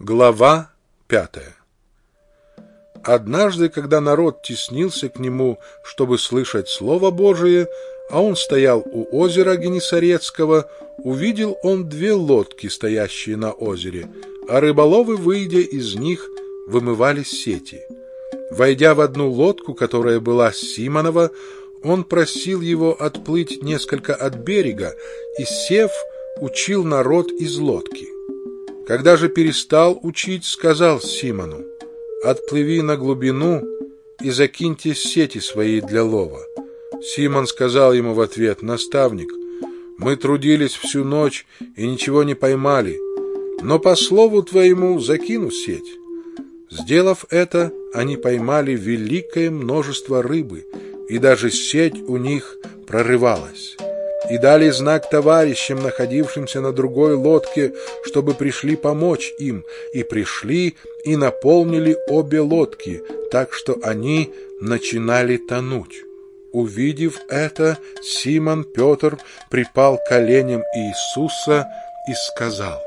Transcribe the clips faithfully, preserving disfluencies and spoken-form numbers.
Глава пятая. Однажды, когда народ теснился к нему, чтобы слышать Слово Божие, а он стоял у озера Генесарецкого, увидел он две лодки, стоящие на озере, а рыболовы, выйдя из них, вымывали сети. Войдя в одну лодку, которая была Симонова, он просил его отплыть несколько от берега и, сев, учил народ из лодки. Когда же перестал учить, сказал Симону: «Отплыви на глубину и закиньте сети свои для лова». Симон сказал ему в ответ: «Наставник, мы трудились всю ночь и ничего не поймали, но по слову твоему закину сеть». Сделав это, они поймали великое множество рыбы, и даже сеть у них прорывалась. И дали знак товарищам, находившимся на другой лодке, чтобы пришли помочь им, и пришли и наполнили обе лодки, так что они начинали тонуть. Увидев это, Симон Петр припал к коленям Иисуса и сказал: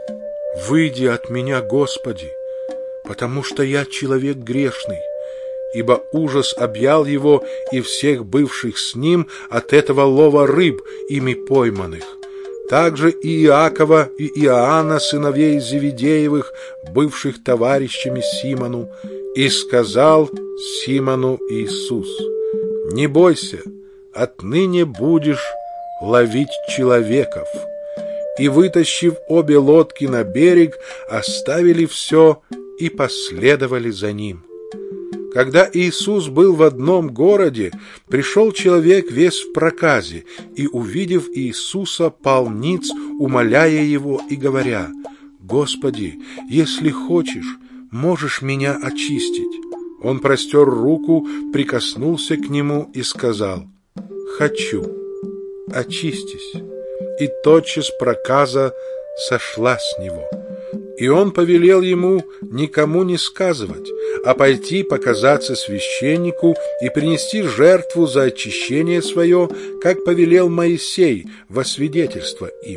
«Выйди от меня, Господи, потому что я человек грешный». Ибо ужас объял его и всех бывших с ним от этого лова рыб, ими пойманных. Также и Иакова, и Иоанна, сыновей Зеведеевых, бывших товарищами Симону. И сказал Симону Иисус: «Не бойся, отныне будешь ловить человеков». И, вытащив обе лодки на берег, оставили все и последовали за ним. Когда Иисус был в одном городе, пришел человек весь в проказе, и, увидев Иисуса, пал ниц, умоляя его и говоря: «Господи, если хочешь, можешь меня очистить». Он простер руку, прикоснулся к нему и сказал: «Хочу, очистись». И тотчас проказа сошла с него. И он повелел ему никому не сказывать, а пойти показаться священнику и принести жертву за очищение свое, как повелел Моисей, во свидетельство им.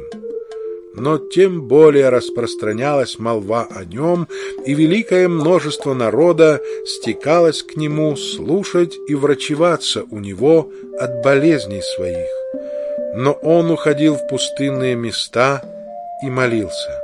Но тем более распространялась молва о нем, и великое множество народа стекалось к нему слушать и врачеваться у него от болезней своих. Но он уходил в пустынные места и молился.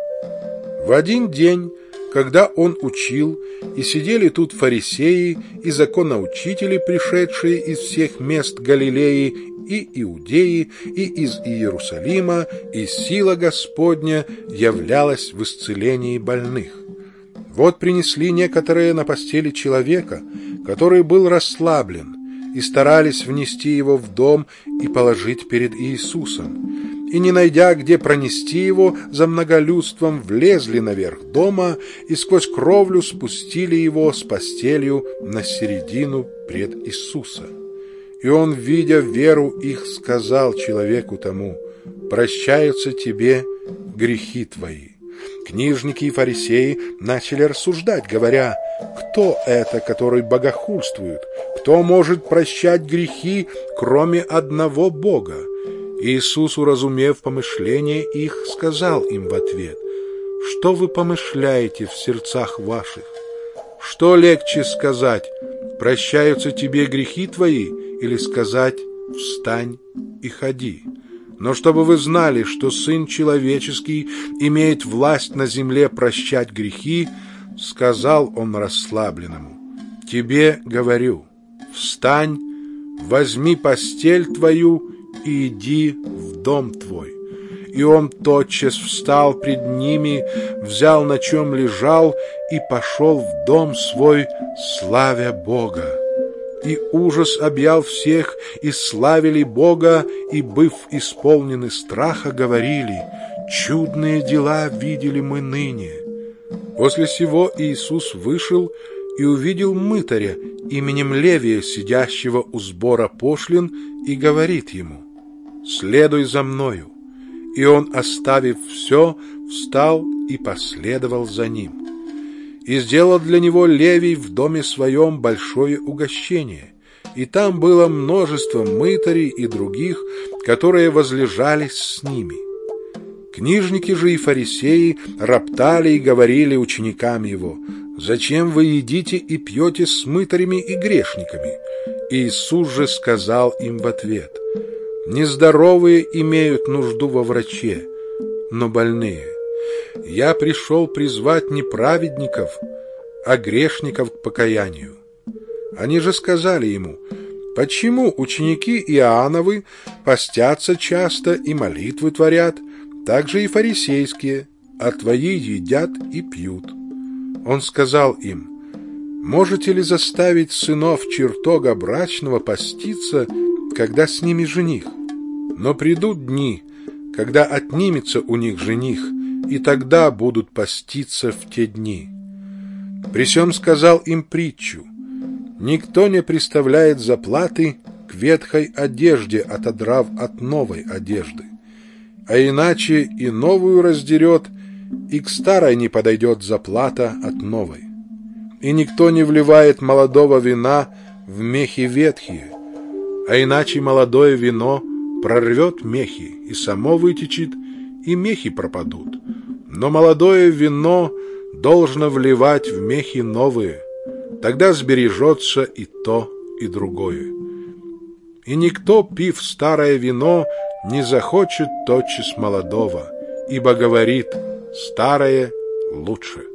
В один день, когда он учил, и сидели тут фарисеи и законоучители, пришедшие из всех мест Галилеи и Иудеи, и из Иерусалима, и сила Господня являлась в исцелении больных. Вот принесли некоторые на постели человека, который был расслаблен, и старались внести его в дом и положить перед Иисусом. И, не найдя, где пронести его за многолюдством, влезли наверх дома и сквозь кровлю спустили его с постелью на середину пред Иисуса. И он, видя веру их, сказал человеку тому: «Прощаются тебе грехи твои». Книжники и фарисеи начали рассуждать, говоря: «Кто это, который богохульствует? Кто может прощать грехи, кроме одного Бога?» Иисус, уразумев помышления их, сказал им в ответ: «Что вы помышляете в сердцах ваших? Что легче сказать: прощаются тебе грехи твои, или сказать: встань и ходи? Но чтобы вы знали, что Сын Человеческий имеет власть на земле прощать грехи, сказал он расслабленному: тебе говорю, встань, возьми постель твою и иди в дом твой». И он тотчас встал пред ними, взял, на чем лежал, и пошел в дом свой, славя Бога. И ужас объял всех, и славили Бога, и, быв исполнены страха, говорили: «Чудные дела видели мы ныне». После сего Иисус вышел и увидел мытаря именем Левия, сидящего у сбора пошлин, и говорит ему: «Следуй за мною». И он, оставив все, встал и последовал за ним. И сделал для него Левий в доме своем большое угощение, и там было множество мытарей и других, которые возлежались с ними. Книжники же и фарисеи роптали и говорили ученикам его: «Зачем вы едите и пьете с мытарями и грешниками?» Иисус же сказал им в ответ: «Нездоровые имеют нужду во враче, но больные. Я пришел призвать не праведников, а грешников к покаянию». Они же сказали ему: «Почему ученики Иоанновы постятся часто и молитвы творят, так же и фарисейские, а твои едят и пьют?» Он сказал им: «Можете ли заставить сынов чертога брачного поститься, когда с ними жених? Но придут дни, когда отнимется у них жених, и тогда будут поститься в те дни». При сем сказал им притчу: «Никто не приставляет заплаты к ветхой одежде, отодрав от новой одежды, а иначе и новую раздерет, и к старой не подойдет заплата от новой. И никто не вливает молодого вина в мехи ветхие, а иначе молодое вино прорвет мехи, и само вытечет, и мехи пропадут. Но молодое вино должно вливать в мехи новые, тогда сбережется и то, и другое. И никто, пив старое вино, не захочет тотчас молодого, ибо говорит: старое лучше».